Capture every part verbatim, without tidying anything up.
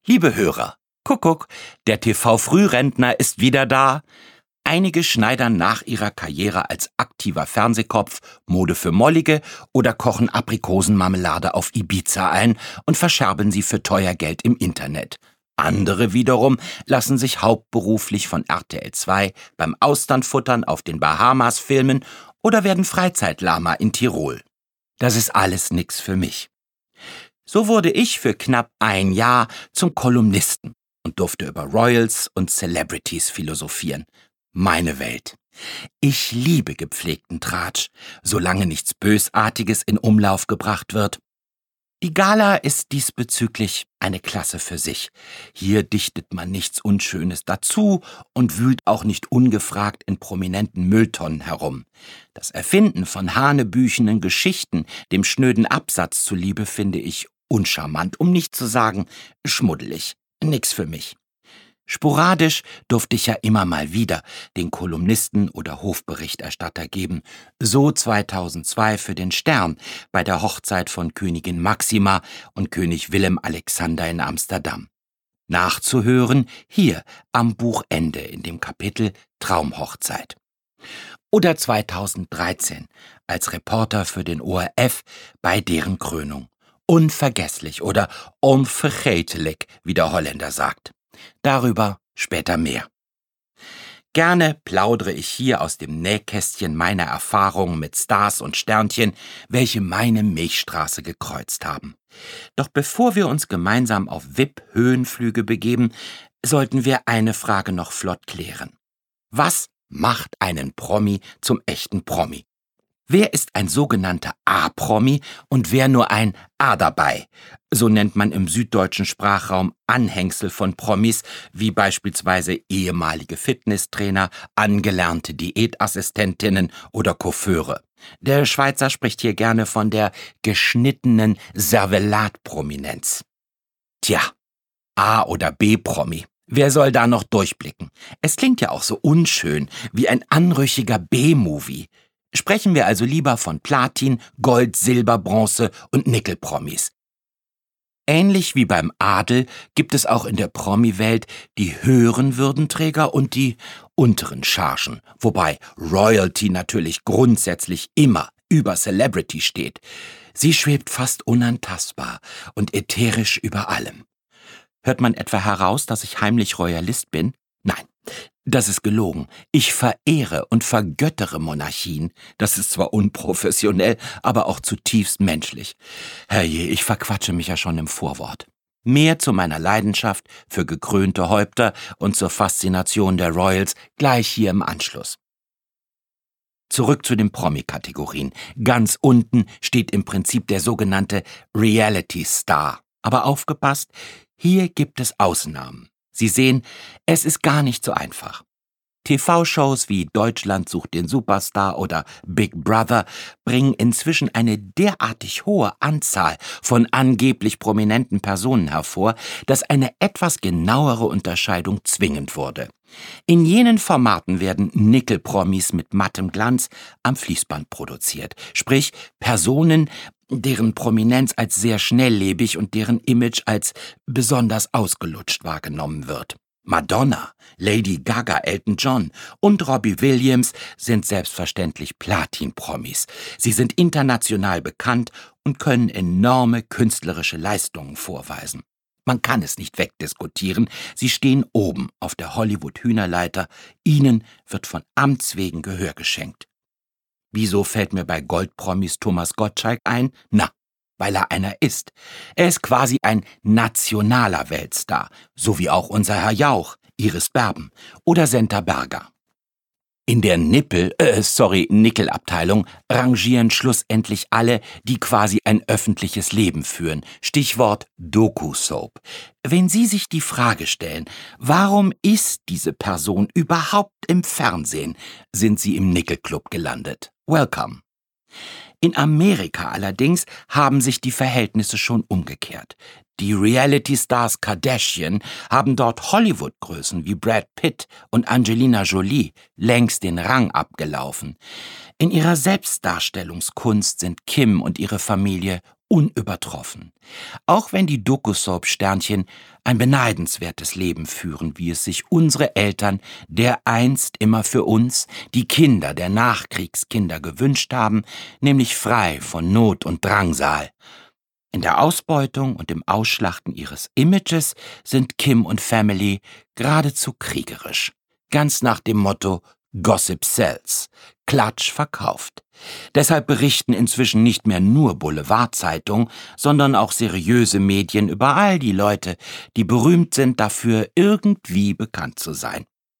Liebe Hörer, Kuckuck, der T V-Frührentner ist wieder da. Einige schneidern nach ihrer Karriere als aktiver Fernsehkopf Mode für Mollige oder kochen Aprikosenmarmelade auf Ibiza ein und verscherben sie für teuer Geld im Internet. Andere wiederum lassen sich hauptberuflich von R T L zwei beim Austernfuttern auf den Bahamas filmen oder werden Freizeitlama in Tirol. Das ist alles nix für mich. So wurde ich für knapp ein Jahr zum Kolumnisten und durfte über Royals und Celebrities philosophieren. Meine Welt. Ich liebe gepflegten Tratsch, solange nichts Bösartiges in Umlauf gebracht wird. Die Gala ist diesbezüglich eine Klasse für sich. Hier dichtet man nichts Unschönes dazu und wühlt auch nicht ungefragt in prominenten Mülltonnen herum. Das Erfinden von hanebüchenen Geschichten dem schnöden Absatz zuliebe finde ich uncharmant, um nicht zu sagen schmuddelig. Nix für mich. Sporadisch durfte ich ja immer mal wieder den Kolumnisten oder Hofberichterstatter geben. So zweitausendzwei für den Stern bei der Hochzeit von Königin Maxima und König Willem Alexander in Amsterdam. Nachzuhören hier am Buchende in dem Kapitel Traumhochzeit. Oder zweitausenddreizehn als Reporter für den O R F bei deren Krönung. Unvergesslich oder onvergetelijk, wie der Holländer sagt. Darüber später mehr. Gerne plaudere ich hier aus dem Nähkästchen meiner Erfahrungen mit Stars und Sternchen, welche meine Milchstraße gekreuzt haben. Doch bevor wir uns gemeinsam auf V I P-Höhenflüge begeben, sollten wir eine Frage noch flott klären. Was macht einen Promi zum echten Promi? Wer ist ein sogenannter A-Promi und wer nur ein A dabei? So nennt man im süddeutschen Sprachraum Anhängsel von Promis, wie beispielsweise ehemalige Fitnesstrainer, angelernte Diätassistentinnen oder Coiffeure. Der Schweizer spricht hier gerne von der geschnittenen Servelat-Prominenz. Tja, A- oder B-Promi. Wer soll da noch durchblicken? Es klingt ja auch so unschön, wie ein anrüchiger B-Movie. Sprechen wir also lieber von Platin, Gold, Silber, Bronze und Nickel-Promis. Ähnlich wie beim Adel gibt es auch in der Promi-Welt die höheren Würdenträger und die unteren Chargen, wobei Royalty natürlich grundsätzlich immer über Celebrity steht. Sie schwebt fast unantastbar und ätherisch über allem. Hört man etwa heraus, dass ich heimlich Royalist bin? Nein. Das ist gelogen. Ich verehre und vergöttere Monarchien. Das ist zwar unprofessionell, aber auch zutiefst menschlich. Herrje, ich verquatsche mich ja schon im Vorwort. Mehr zu meiner Leidenschaft für gekrönte Häupter und zur Faszination der Royals gleich hier im Anschluss. Zurück zu den Promi-Kategorien. Ganz unten steht im Prinzip der sogenannte Reality Star. Aber aufgepasst, hier gibt es Ausnahmen. Sie sehen, es ist gar nicht so einfach. T V-Shows wie Deutschland sucht den Superstar oder Big Brother bringen inzwischen eine derartig hohe Anzahl von angeblich prominenten Personen hervor, dass eine etwas genauere Unterscheidung zwingend wurde. In jenen Formaten werden Nickel-Promis mit mattem Glanz am Fließband produziert, sprich Personen, deren Prominenz als sehr schnelllebig und deren Image als besonders ausgelutscht wahrgenommen wird. Madonna, Lady Gaga, Elton John und Robbie Williams sind selbstverständlich Platin-Promis. Sie sind international bekannt und können enorme künstlerische Leistungen vorweisen. Man kann es nicht wegdiskutieren, sie stehen oben auf der Hollywood-Hühnerleiter, ihnen wird von Amts wegen Gehör geschenkt. Wieso fällt mir bei Goldpromis Thomas Gottschalk ein? Na, weil er einer ist. Er ist quasi ein nationaler Weltstar, so wie auch unser Herr Jauch, Iris Berben oder Senta Berger. In der Nippel, äh, sorry, Nickel-Abteilung rangieren schlussendlich alle, die quasi ein öffentliches Leben führen. Stichwort Doku-Soap. Wenn Sie sich die Frage stellen, warum ist diese Person überhaupt im Fernsehen, sind Sie im Nickel-Club gelandet. Welcome. In Amerika allerdings haben sich die Verhältnisse schon umgekehrt. Die Reality-Stars Kardashian haben dort Hollywood-Größen wie Brad Pitt und Angelina Jolie längst den Rang abgelaufen. In ihrer Selbstdarstellungskunst sind Kim und ihre Familie unübertroffen. Auch wenn die Doku-Soap-Sternchen ein beneidenswertes Leben führen, wie es sich unsere Eltern dereinst immer für uns, die Kinder der Nachkriegskinder, gewünscht haben, nämlich frei von Not und Drangsal. In der Ausbeutung und im Ausschlachten ihres Images sind Kim und Family geradezu kriegerisch. Ganz nach dem Motto Gossip sells, Klatsch verkauft. Deshalb berichten inzwischen nicht mehr nur Boulevardzeitungen, sondern auch seriöse Medien über all die Leute, die berühmt sind, dafür irgendwie bekannt zu sein.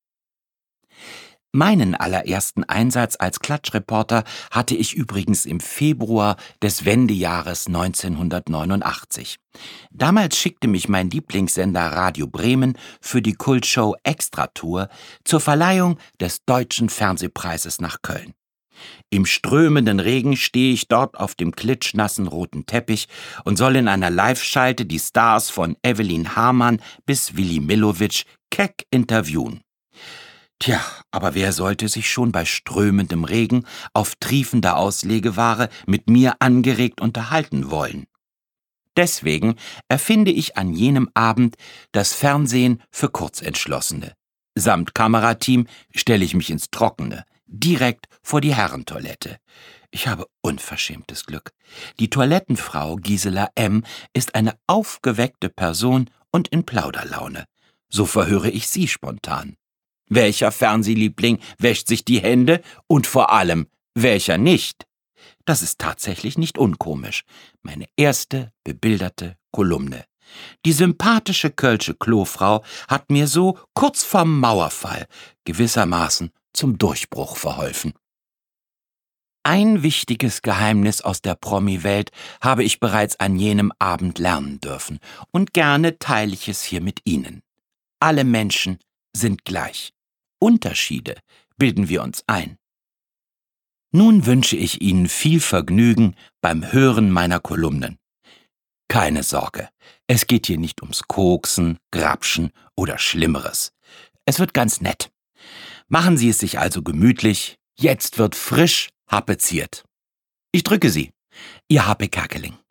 Meinen allerersten Einsatz als Klatschreporter hatte ich übrigens im Februar des Wendejahres neunzehnhundertneunundachtzig. Damals schickte mich mein Lieblingssender Radio Bremen für die Kultshow Extratour zur Verleihung des Deutschen Fernsehpreises nach Köln. Im strömenden Regen stehe ich dort auf dem klitschnassen roten Teppich und soll in einer Live-Schalte die Stars von Evelyn Hamann bis Willy Millowitsch keck interviewen. Tja, aber wer sollte sich schon bei strömendem Regen auf triefender Auslegeware mit mir angeregt unterhalten wollen? Deswegen erfinde ich an jenem Abend das Fernsehen für Kurzentschlossene. Samt Kamerateam stelle ich mich ins Trockene, direkt vor die Herrentoilette. Ich habe unverschämtes Glück. Die Toilettenfrau Gisela M. ist eine aufgeweckte Person und in Plauderlaune. So verhöre ich sie spontan. Welcher Fernsehliebling wäscht sich die Hände und vor allem, welcher nicht? Das ist tatsächlich nicht unkomisch. Meine erste bebilderte Kolumne. Die sympathische Kölsche Klofrau hat mir so kurz vorm Mauerfall gewissermaßen zum Durchbruch verholfen. Ein wichtiges Geheimnis aus der Promi-Welt habe ich bereits an jenem Abend lernen dürfen und gerne teile ich es hier mit Ihnen. Alle Menschen sind gleich. Unterschiede bilden wir uns ein. Nun wünsche ich Ihnen viel Vergnügen beim Hören meiner Kolumnen. Keine Sorge, es geht hier nicht ums Koksen, Grapschen oder Schlimmeres. Es wird ganz nett. Machen Sie es sich also gemütlich, jetzt wird frisch hapeziert. Ich drücke Sie, Ihr Happe Kerkeling.